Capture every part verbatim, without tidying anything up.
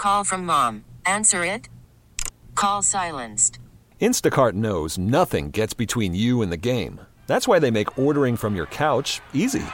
Call from mom. Answer it. Call silenced. Instacart knows nothing gets between you and the game. That's why they make ordering from your couch easy.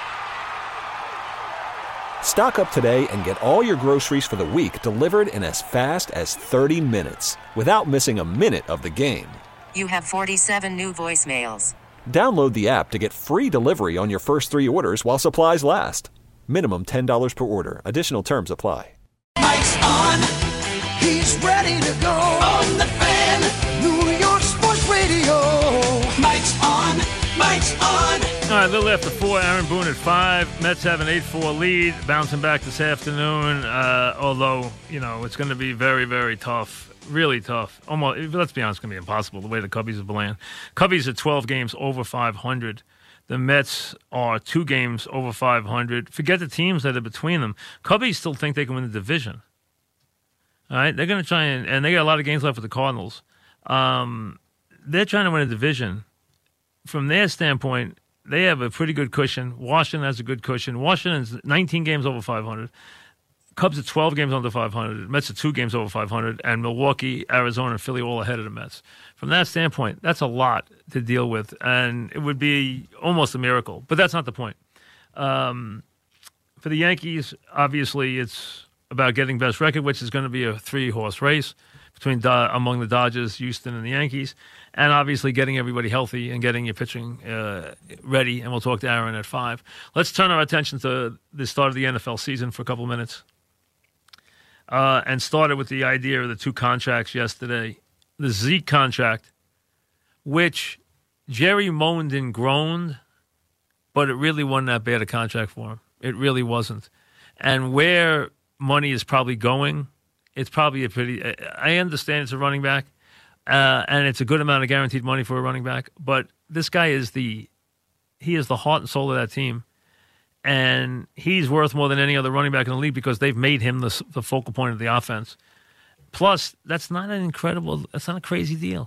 Stock up today and get all your groceries for the week delivered in as fast as thirty minutes without missing a minute of the game. You have forty-seven new voicemails. Download the app to get free delivery on your first three orders while supplies last. Minimum ten dollars per order. Additional terms apply. Mike's on. He's ready to go. On the Fan. New York Sports Radio. Mike's on. Mike's on. All right, a little after four, Aaron Boone at five. Mets have an eight four lead, bouncing back this afternoon, uh, although, you know, it's going to be very, very tough. Really tough. Almost, let's be honest, it's going to be impossible the way the Cubbies are playing. Cubbies are twelve games over five hundred. The Mets are two games over five hundred. Forget the teams that are between them. Cubbies still think they can win the division. All right? They're going to try and, and they got a lot of games left with the Cardinals. Um, they're trying to win a division. From their standpoint, they have a pretty good cushion. Washington has a good cushion. Washington's nineteen games over five hundred. Cubs are twelve games under five hundred. Mets are two games over five hundred. And Milwaukee, Arizona, and Philly all ahead of the Mets. From that standpoint, that's a lot to deal with. And it would be almost a miracle. But that's not the point. Um, for the Yankees, obviously, it's about getting best record, which is going to be a three-horse race between Do- among the Dodgers, Houston, and the Yankees. And obviously getting everybody healthy and getting your pitching uh, ready. And we'll talk to Aaron at five. Let's turn our attention to the start of the N F L season for a couple of minutes. Uh, and started with the idea of the two contracts yesterday. The Zeke contract, which Jerry moaned and groaned, but it really wasn't that bad a contract for him. It really wasn't. And where money is probably going, it's probably a pretty – I understand it's a running back, uh, and it's a good amount of guaranteed money for a running back, but this guy is the – he is the heart and soul of that team. And he's worth more than any other running back in the league because they've made him the, the focal point of the offense. Plus, that's not an incredible, that's not a crazy deal.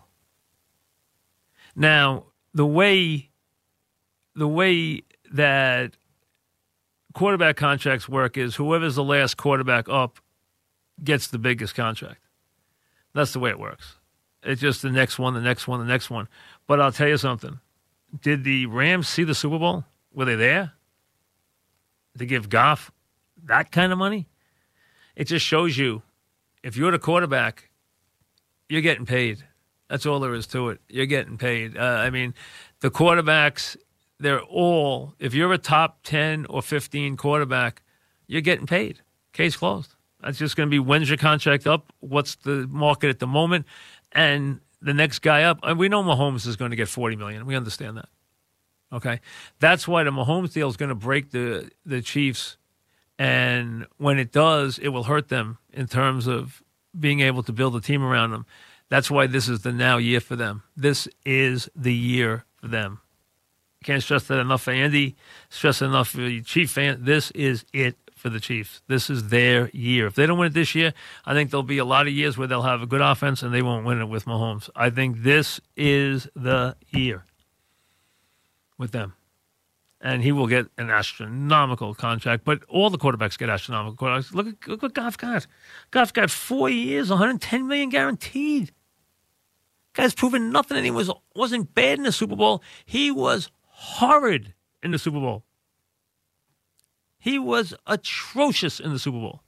Now, the way, the way that quarterback contracts work is whoever's the last quarterback up gets the biggest contract. That's the way it works. It's just the next one, the next one, the next one. But I'll tell you something. Did the Rams see the Super Bowl? Were they there? To give Goff that kind of money? It just shows you, if you're the quarterback, you're getting paid. That's all there is to it. You're getting paid. Uh, I mean, the quarterbacks, they're all, if you're a top ten or fifteen quarterback, you're getting paid. Case closed. That's just going to be when's your contract up, what's the market at the moment, and the next guy up. And we know Mahomes is going to get forty million dollars. We understand that. Okay, that's why the Mahomes deal is going to break the, the Chiefs, and when it does, it will hurt them in terms of being able to build a team around them. That's why this is the now year for them. This is the year for them. Can't stress that enough for Andy, stress enough for the Chief fan. This is it for the Chiefs. This is their year. If they don't win it this year, I think there'll be a lot of years where they'll have a good offense and they won't win it with Mahomes. I think this is the year with them. And he will get an astronomical contract. But all the quarterbacks get astronomical contracts. Look, at, look what Goff got. Goff got four years, one hundred ten million dollars guaranteed. Guy's proven nothing, and he was, wasn't bad in the Super Bowl. He was horrid in the Super Bowl. He was atrocious in the Super Bowl.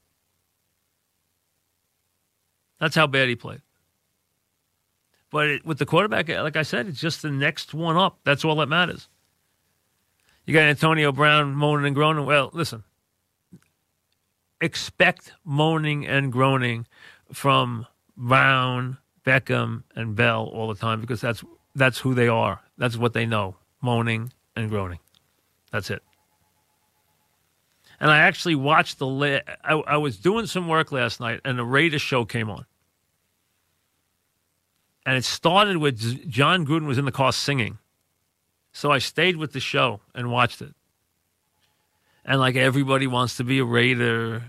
That's how bad he played. But it, with the quarterback, like I said, it's just the next one up. That's all that matters. You got Antonio Brown moaning and groaning. Well, listen. Expect moaning and groaning from Brown, Beckham, and Bell all the time because that's that's who they are. That's what they know. Moaning and groaning. That's it. And I actually watched the... La- I, I was doing some work last night, and the Raiders show came on. And it started with John Gruden was in the car singing. So I stayed with the show and watched it. And like everybody wants to be a Raider,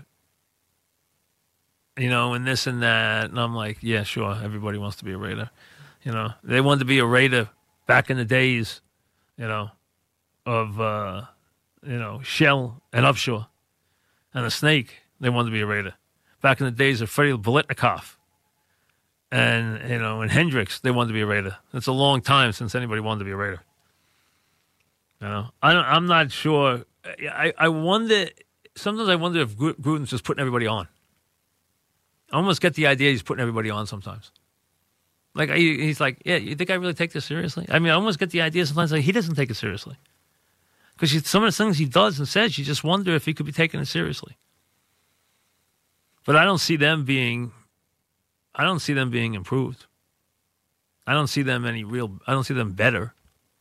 you know, and this and that. And I'm like, yeah, sure, everybody wants to be a Raider. You know, they wanted to be a Raider back in the days, you know, of, uh, you know, Shell and Upshaw and the Snake. They wanted to be a Raider. back in the days of Freddie Bolitnikoff and, you know, and Hendricks, they wanted to be a Raider. It's a long time since anybody wanted to be a Raider. You know, I don't, I'm not sure. I, I wonder, sometimes I wonder if Gruden's just putting everybody on. I almost get the idea he's putting everybody on sometimes. Like, he's like, yeah, you think I really take this seriously? I mean, I almost get the idea sometimes like he doesn't take it seriously. Because some of the things he does and says, you just wonder if he could be taking it seriously. But I don't see them being, I don't see them being improved. I don't see them any real, I don't see them better.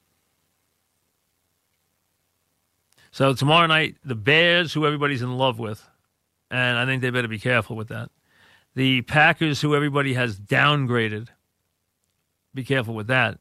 So tomorrow night, the Bears, who everybody's in love with, and I think they better be careful with that. The Packers, who everybody has downgraded, be careful with that.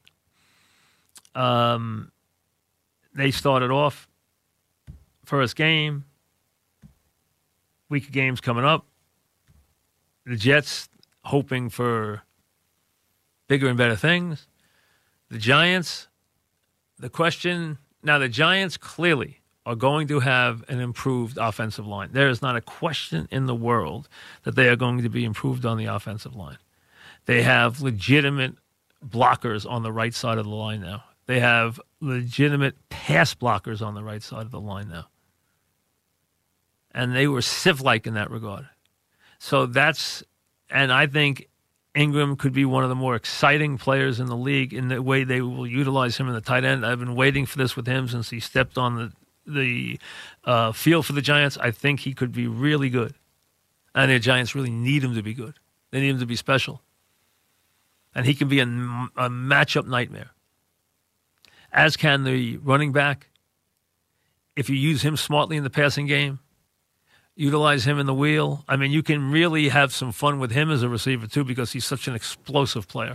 Um, they started off first game, week of games coming up. The Jets hoping for bigger and better things. The Giants, the question, now the Giants clearly are going to have an improved offensive line. There is not a question in the world that they are going to be improved on the offensive line. They have legitimate blockers on the right side of the line now. They have legitimate pass blockers on the right side of the line now. And they were sieve-like in that regard. So that's, and I think Ingram could be one of the more exciting players in the league in the way they will utilize him in the tight end. I've been waiting for this with him since he stepped on the the uh, field for the Giants. I think he could be really good. And the Giants really need him to be good. They need him to be special. And he can be a, a matchup nightmare. As can the running back. If you use him smartly in the passing game, utilize him in the wheel. I mean, you can really have some fun with him as a receiver, too, because he's such an explosive player.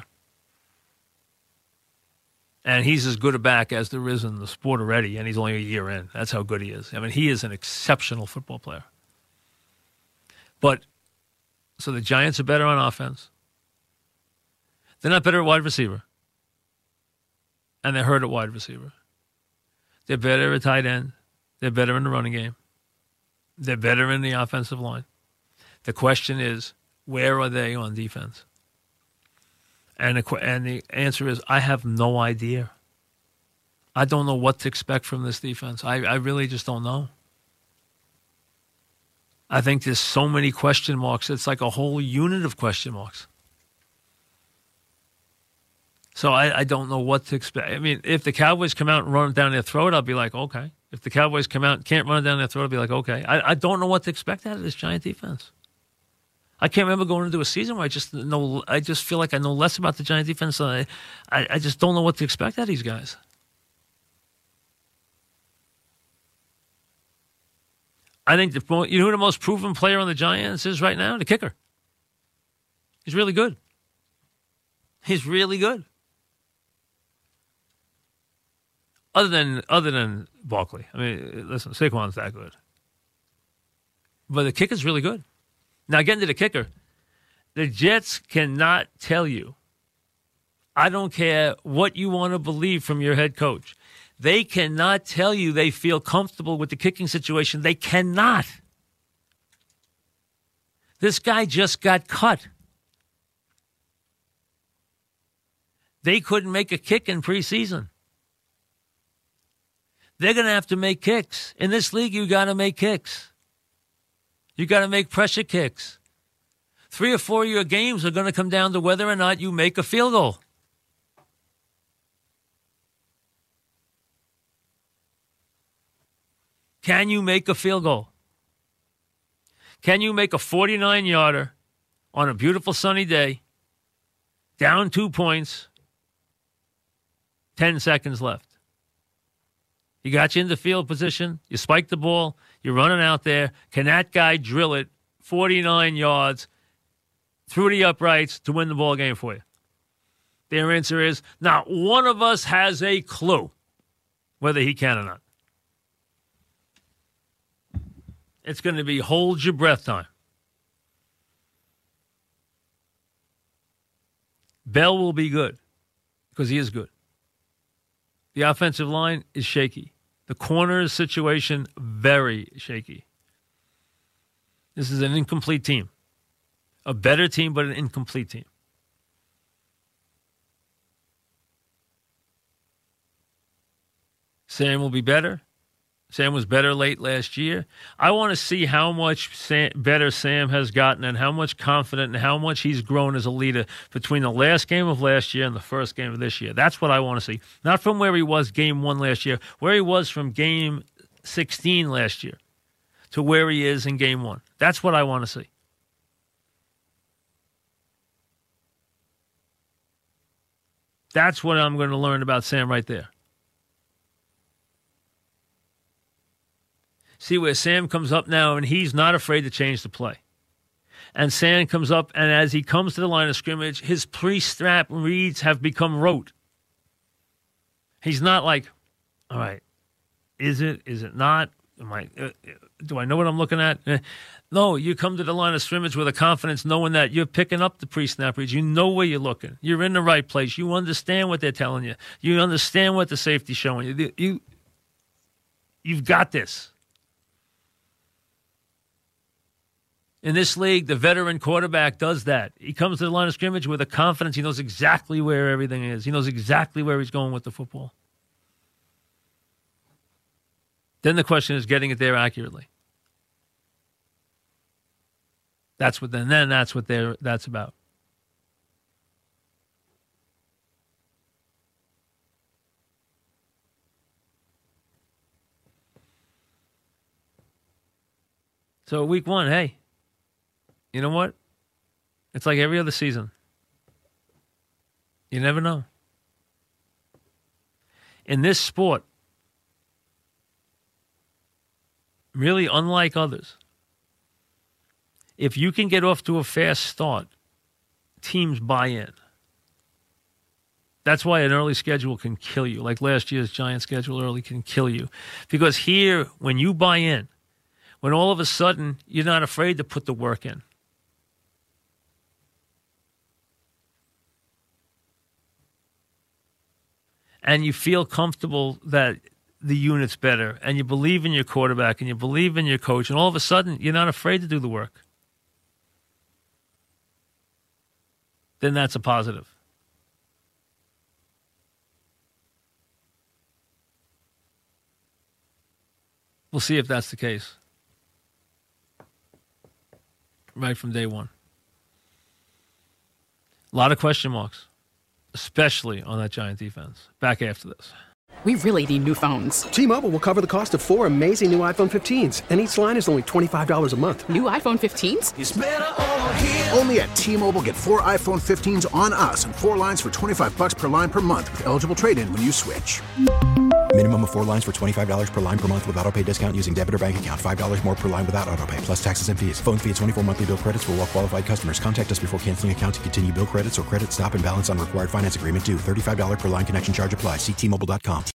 And he's as good a back as there is in the sport already, and he's only a year in. That's how good he is. I mean, he is an exceptional football player. But, so the Giants are better on offense. They're not better at wide receiver. And they're hurt at wide receiver. They're better at tight end. They're better in the running game. They're better in the offensive line. The question is, where are they on defense? And the, and the answer is, I have no idea. I don't know what to expect from this defense. I, I really just don't know. I think there's so many question marks. It's like a whole unit of question marks. So I, I don't know what to expect. I mean, if the Cowboys come out and run it down their throat, I'll be like, okay. If the Cowboys come out and can't run it down their throat, I'll be like, okay. I, I don't know what to expect out of this Giant defense. I can't remember going into a season where I just know. I just feel like I know less about the Giant defense. Than I, I, I just don't know what to expect out of these guys. I think the you know who the most proven player on the Giants is right now? The kicker. He's really good. He's really good. Other than other than Barkley. I mean, listen, Saquon's that good. But the kicker's really good. Now, getting to the kicker, the Jets cannot tell you. I don't care what you want to believe from your head coach. They cannot tell you they feel comfortable with the kicking situation. They cannot. This guy just got cut. They couldn't make a kick in preseason. They're going to have to make kicks. In this league, you got to make kicks. You got to make pressure kicks. Three or four of your games are going to come down to whether or not you make a field goal. Can you make a field goal? Can you make a forty-nine yarder on a beautiful sunny day, down two points, ten seconds left? You got you in the field position. You spike the ball. You're running out there. Can that guy drill it forty-nine yards through the uprights to win the ball game for you? Their answer is, not one of us has a clue whether he can or not. It's going to be hold your breath time. Bell will be good because he is good. The offensive line is shaky. The corner situation, very shaky. This is an incomplete team. A better team, but an incomplete team. Sam will be better. Sam was better late last year. I want to see how much Sam, better Sam has gotten and how much confident and how much he's grown as a leader between the last game of last year and the first game of this year. That's what I want to see. Not from where he was game one last year, where he was from game sixteen last year to where he is in game one. That's what I want to see. That's what I'm going to learn about Sam right there. See where Sam comes up now, and he's not afraid to change the play. And Sam comes up, and as he comes to the line of scrimmage, his pre-snap reads have become rote. He's not like, all right, is it, is it not? Am I, uh, do I know what I'm looking at? Eh. No, you come to the line of scrimmage with a confidence knowing that you're picking up the pre-snap reads. You know where you're looking. You're in the right place. You understand what they're telling you. You understand what the safety's showing you. You, you've got this. In this league, the veteran quarterback does that. He comes to the line of scrimmage with a confidence. He knows exactly where everything is. He knows exactly where he's going with the football. Then the question is getting it there accurately. That's what then, then that's what they're that's about. So week one, hey. You know what? It's like every other season. You never know. In this sport, really unlike others, if you can get off to a fast start, teams buy in. That's why an early schedule can kill you. Like last year's Giants schedule early can kill you. Because here, when you buy in, when all of a sudden you're not afraid to put the work in. And you feel comfortable that the unit's better, and you believe in your quarterback, and you believe in your coach, and all of a sudden, you're not afraid to do the work. Then that's a positive. We'll see if that's the case. Right from day one. A lot of question marks. Especially on that Giant defense. Back after this. We really need new phones. T-Mobile will cover the cost of four amazing new iPhone fifteens, and each line is only twenty-five dollars a month. New iPhone fifteens? It's better over here. Only at T-Mobile, get four iPhone fifteens on us and four lines for twenty-five dollars per line per month with eligible trade-in when you switch. Minimum of four lines for twenty-five dollars per line per month with autopay discount using debit or bank account. five dollars more per line without autopay, plus taxes and fees. Phone fee at twenty-four monthly bill credits for well-qualified customers. Contact us before canceling account to continue bill credits or credit stop and balance on required finance agreement due. thirty-five dollars per line connection charge applies. See T Mobile dot com.